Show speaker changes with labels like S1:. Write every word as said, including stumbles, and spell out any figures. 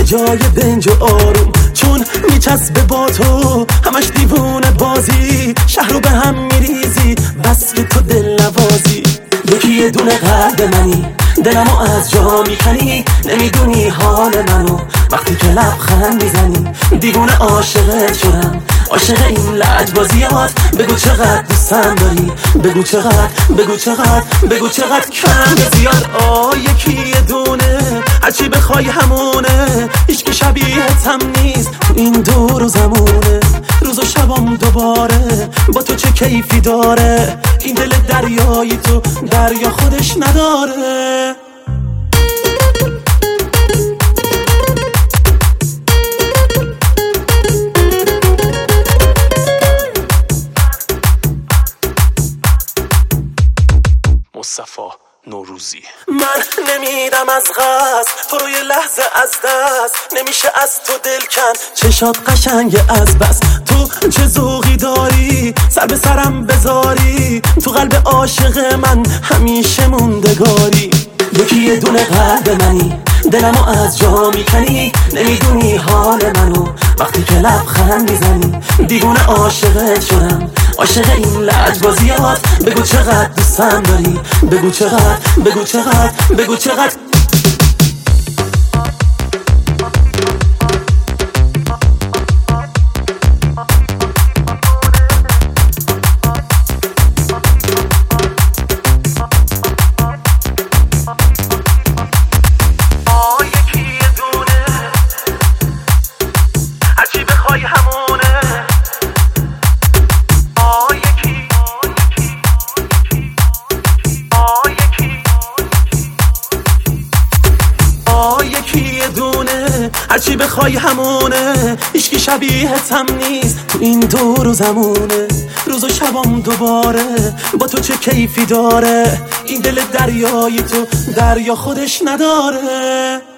S1: جای دنج و آروم، چون میچسبه با تو همش دیوونه بازی. شهر رو به هم میریزی بس که تو دل نوازی. یکی یه دونه قلب منی، دلمو از جا میکنی. نمیدونی حال منو وقتی که لبخند میزنی. دیوونه عاشقت شدم، عاشق این لجبازیات. بگو چقدر دوستم داری، بگو چقدر، بگو چقدر، بگو چقدر کم زیاد. آه یکی یه دونه هرچی بخوای همونه. هیچکی شبیهت هم نیست تو این دور و زمونه. روز و شبام دوباره با تو چه کیفی داره. این دل دریایی تو دریا خودش نداره.
S2: مصطفی نوروزی.
S1: من نمیدم از غصب تو رو یه لحظه از دست. نمیشه از تو دل کن، چشات قشنگه از بس. تو چه ذوقی داری سر به سرم بذاری. تو قلب عاشق من همیشه موندگاری. یکی یه دونه قلب منی، دلمو از جا میکنی. نمیدونی حال منو وقتی که لبخند میزنی. دیوونه عاشقت شدم، عاشق این لجبازیات. بگو چقدر دوستم داری، بگو چقدر، بگو چقدر، بگو چقدر. هرچی بخوای همونه. هیچکی شبیهت هم نیست تو این دور و زمونه. روز و شبام دوباره با تو چه کیفی داره. این دل دریایی تو دریا خودش نداره.